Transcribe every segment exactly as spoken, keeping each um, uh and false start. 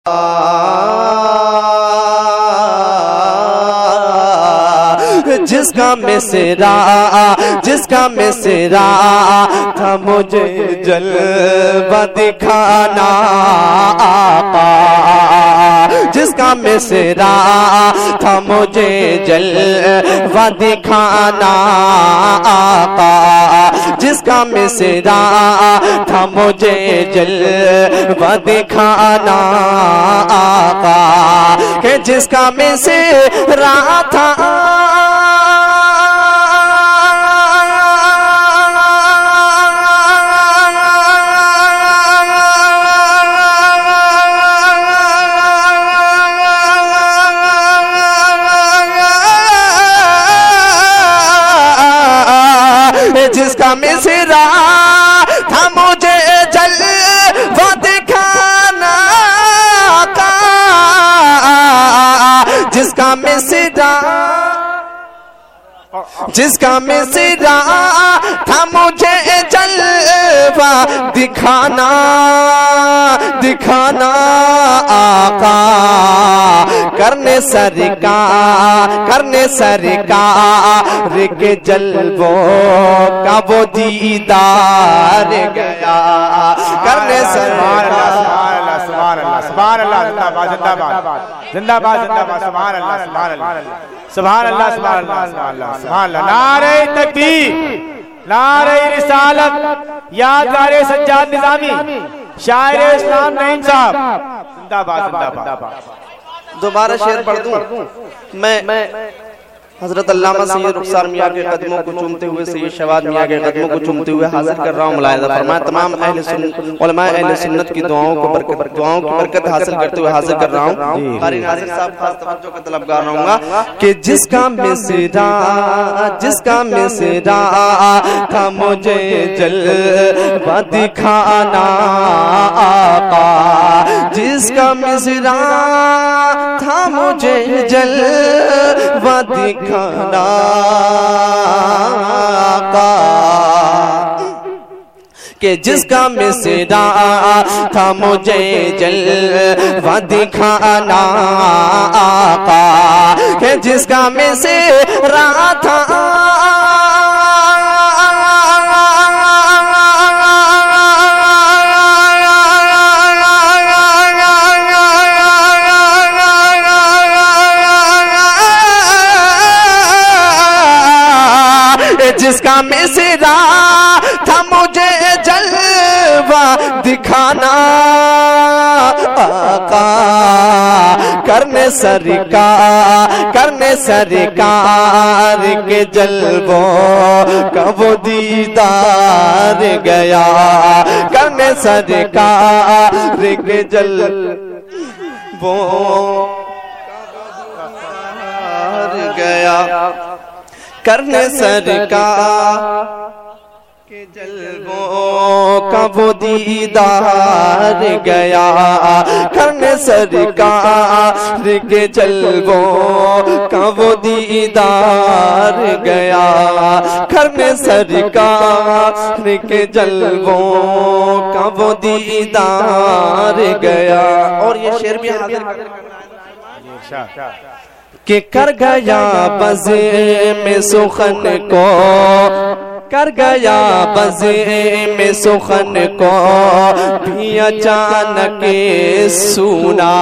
جس کا مصرع جس کا مصرع تھا مجھے جلوہ دکھانا آقا، جس کا مصرع تھا مجھے جلوہ دکھانا آقا، جس کا مصرع تھا مجھے جلوہ دکھانا آقا، کہ جس کا مصرع تھا جس کا مصرع تھا مجھے جلوہ دکھانا آقا، جس کا مصرع جس کا مصرع تھا مجھے جلوہ دکھانا دکھانا آقا، کرنے سرکار کرنے سرکار کے جلووں کا وہ دیدار گیا، کرنے سرکار سبحان اللہ سبحان اللہ زندہ باد زندہ باد زندہ باد سبحان اللہ سبحان اللہ سبحان اللہ سبحان اللہ سبحان اللہ سبحان اللہ، نعرہ تکبیر، نعرہ رسالت، یادگار سجاد نظامی، شاعر اسلام نعیم صاحب، زندہ باد زندہ باد۔ دوبارہ شعر پڑھ دوں میں حضرت علامہ سید رخسار میاں کے قدموں کو چومتے ہوئے، سید شواد میاں کے قدموں کو چومتے ہوئے حاضر کر رہا ہوں، ملاحظہ فرمائیں تمام اہل سنت علماء اہل سنت کی دعاؤں کو برکت دعاؤں کی برکت حاصل کرتے ہوئے حاضر کر رہا ہوں۔ قاری ناظر صاحب خاص توجہ کا طلبگار رہوں گا کہ جس کا مصرع جس کا مصرع تھا مجھے جلوہ دکھانا آقا، جس کا مصرع تھا مجھے جلوہ دکھانا آقا، کہ جس کا مصرع تھا مجھے جلوہ دکھانا آقا، کہ جس کا مصرع تھا جس کا مصرع تھا مجھے جلوہ دکھانا آقا، کرنے سرکار کرنے سرکار کے جلووں کا وہ دیدار گیا، کرنے سرکار کے جلووں گیا، کرنے سرکار کے جلووں کا وہ دیدار گیا، کرنے سرکار کے جلووں کا وہ دیدار گیا، کرنے سرکار کے جلووں کا وہ دیدار گیا۔ اور یہ شعر بھی حاضر کہ کر گیا بزم میں سخن کو، کر گیا بزم میں سخن کو بھی اچانک سونا،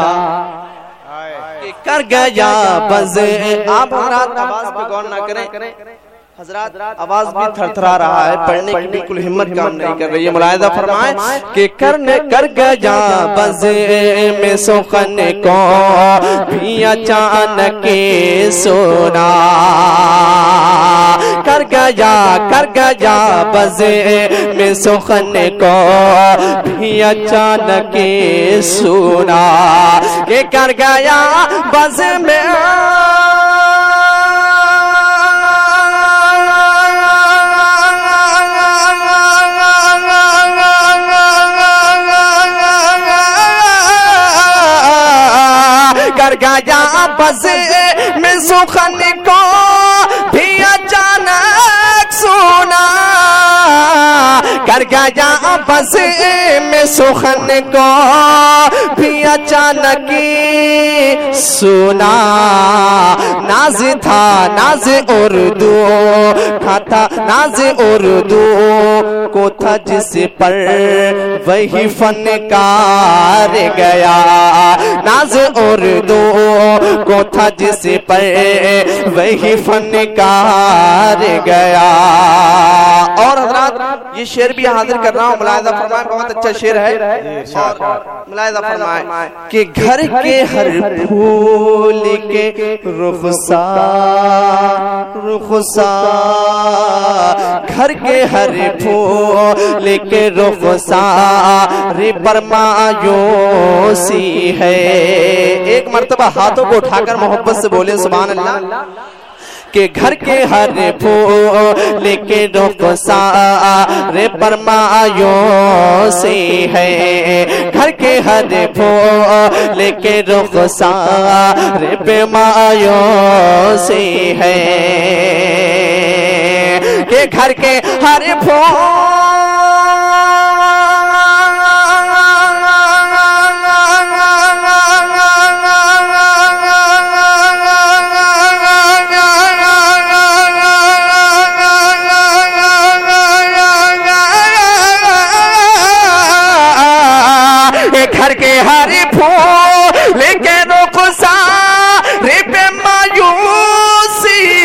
کر گیا بزم۔ آپ حضرات آواز پہ غور نہ کریں، حضرات آواز بھی تھر تھرا رہا ہے، پڑھنے کی بالکل ہمت کام نہیں کر رہی ہے، ملاحظہ فرمائیں کہ کرنے کر گیا بزم میں سخن کو بھی اچانک سونا، کر گیا کر گیا بزم میں سخن کو بھی اچانک سونا، کہ کر گیا بزم میں کر گیا بزم میں سخن کو بھی اچانک سونا، مر گیا بس میں سخن کو بھی اچانک سنا ناز تھا ناز اردو کا تھا ناز اردو کو تھا جس پر وہی فنکار گیا ناز اردو کو تھا جس پر وہی فنکار گیا اور حضرات یہ شعر بھی حاضر کر رہا ہوں ملاحظہ فرمائیں بہت اچھا شعر ہے ملاحظہ فرمائیں کہ گھر کے ہر پھول کے رخسار رخسار گھر کے ہر پھول کے رخسار پر مایوسی ہے ایک مرتبہ ہاتھوں کو اٹھا کر محبت سے بولے سبحان اللہ کہ گھر کے ہر پھول کے رخسار پر مایوسی ہے گھر کے ہر پھول کے رخسار پر مایوسی ہے کہ گھر کے ہر پھول گھر کے ہر پھول کے رخسار پہ مایوسی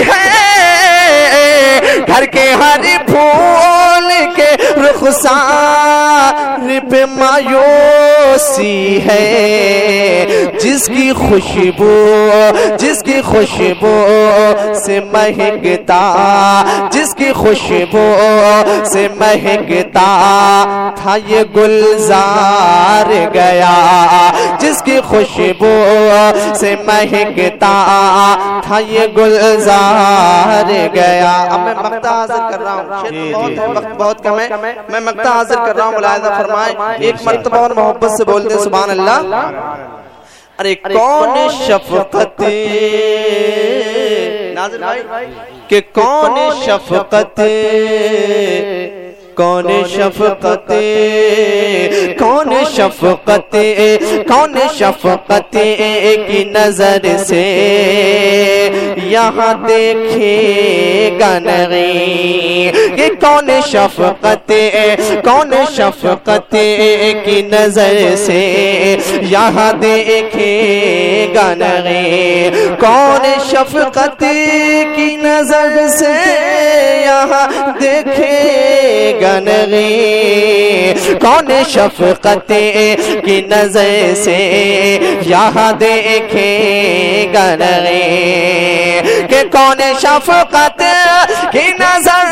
ہے گھر کے ہر پھول کے رخسار پہ مایوسی ہے جس کی خوشبو جس کی خوشبو سے مہکتا جس کی خوشبو سے مہکتا تھا یہ گلزار گیا جس کی خوشبو سے مہکتا تھا یہ گلزار گیا اب میں مقطع حاضر کر رہا ہوں بہت ہے وقت بہت کم ہے میں مقطع حاضر کر رہا ہوں ملاحظہ فرمائیں ایک مرتبہ اور محبت سے بولتے سبحان اللہ ارے کون شفقت ناظر بھائی کہ کون شفقت کون شفقت کون شفقت کون شفقت کی نظر سے یہاں دیکھے گا نہیں یہ کون شفقت کون شفقت کی نظر سے یہاں دیکھے گا نہیں کون شفقت کی نظر سے یہاں دیکھے گا نہیں کون شفقت کی نظر سے یہاں دیکھے گا نہیں کہ کون شفقت کی نظر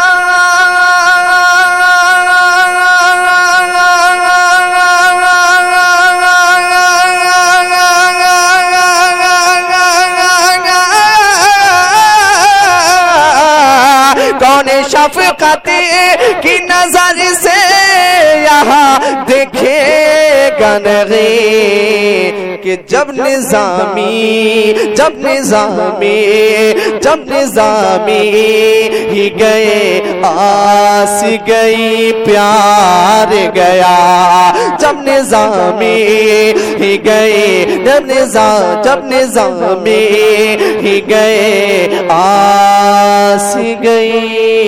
کون شفقت کی نظر سے یہاں دیکھے گا نہیں کہ جب نظامی جب نظامی جب نظامی ہی گئے آس گئی پیار گیا جب نظامی ہی گئے جب نظام جب نظامی ہی گئے آس گئی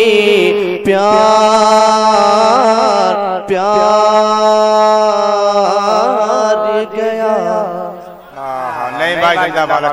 پیار پیار گیا نہیں بھائی